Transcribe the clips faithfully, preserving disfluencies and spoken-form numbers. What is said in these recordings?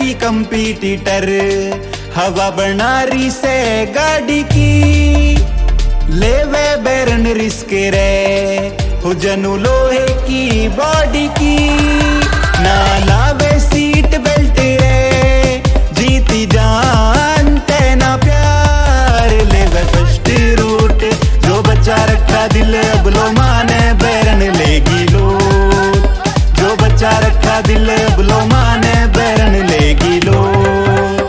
तेरी कंपीटीटर, हवा बना रही से गाड़ी की। लेवे बैरन रिस्क रे हो जनू लोहे की बॉडी की। ना लावे सीट बेल्ट रे जीती जानते ना प्यार। लेवे फर्स्ट रूट जो बच्चा रखा दिल अब लो माने बैरन लेगी लोट। जो बच्चा रखा दिल अब लो माने बैरन लेगी लोट।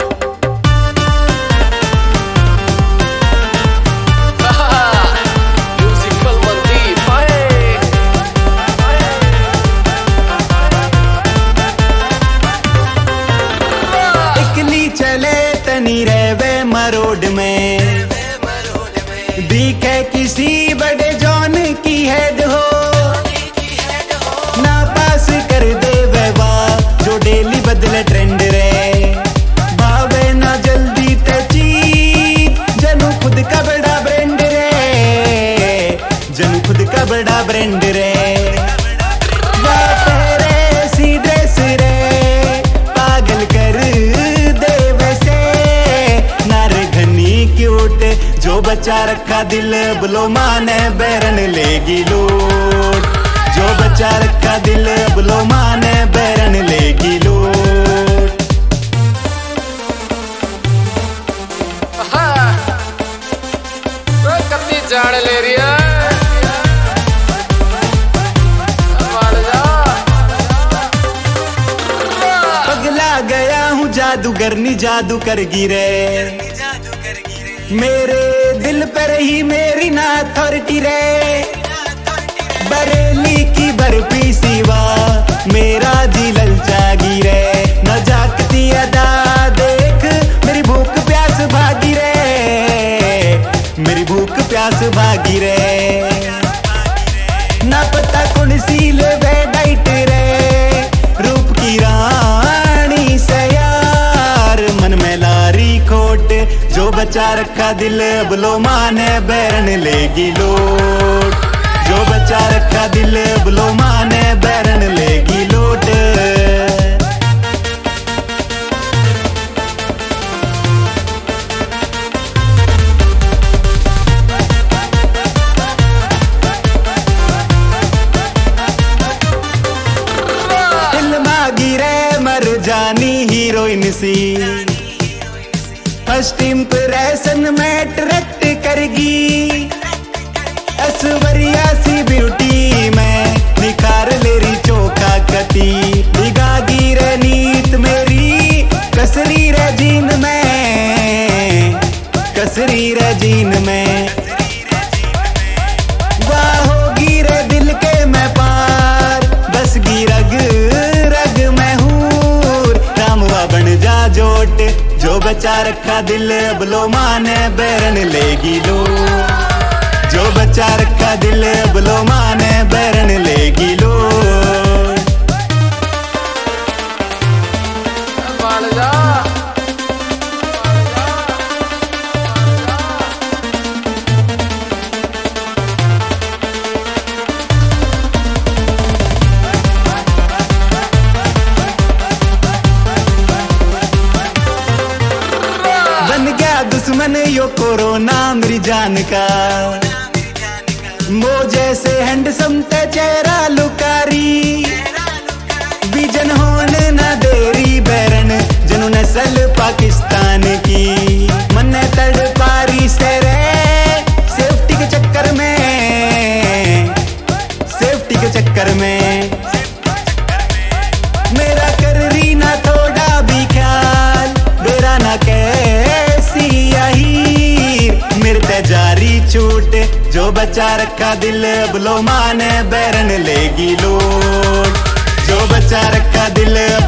चले तनी रहवे मरोड में, दिखे किसी बड़े जॉन की हेड हो। ना पास कर दे वेवा जो डेली बदले ट्रेंड रे। भावे ना जल्दी ते चीप जनू खुद का बड़ा ब्रांड रे। जनू खुद का बड़ा ब्रांड रे। जो बच्चा रखा दिल बुलो माने बैरन लेगी लोट। जो बच्चा रखा दिल बुलो माने बैरन लेगी लोट। कत्ती जान ले रही है पगला गया हूँ जादूगर नी जादू कर गिरे। मेरे दिल पर ही मेरी ना अथॉरिटी रे। बरेली की बर्फी सिवा मेरा जी ललचागी रे। न जागती अदा देख मेरी भूख प्यास भागी रे। मेरी भूख प्यास भागी रे। ना पता कौन सी ले डाइट रे। रूप की रानी से यार मन में लारी खोट। जो बच्चा रखा दिल बुलो माने बैरन लेगी लोट। जो बच्चा रखा दिल बुलो माने बैरन लेगी लोट। फिल्मा गिरे मर जानी हीरोइन सी। फर्स्ट इंप्रेशन में अट्रैक्ट करेगी। ऐश्वर्या सी ब्यूटी में निखार ले रही चोखा कती। दिगागी रे नीत मेरी कसरी रे जीन में। कसरी रे जीन में वाह होगी रे दिल के मैं पार। बस गी रग रग में हूर रामवा बन जा जोट। जो बच्चा रखा दिल बुलो माने बैरन लेगी लोट। जो बच्चा रखा दिल बुलो माने बैरन लेगी लोट। बन गया दुश्मन यो कोरोना मेरी जान का। मो जैसे हैंडसम ते चेहरा लुकारी। विजन होने ना देरी बैरन जनू नस्ल पाकिस्तान की। मन तड़ पारी से रे सेफ्टी के चक्कर में। सेफ्टी के चक्कर में मेरा कर रही ना थोड़ा भी ख्याल। बेरा ना कैसी यही मेरे जारी छूट। जो बच्चा रखा दिल बुलो माने बैरन लेगी लोट। जो बच्चा रखा दिल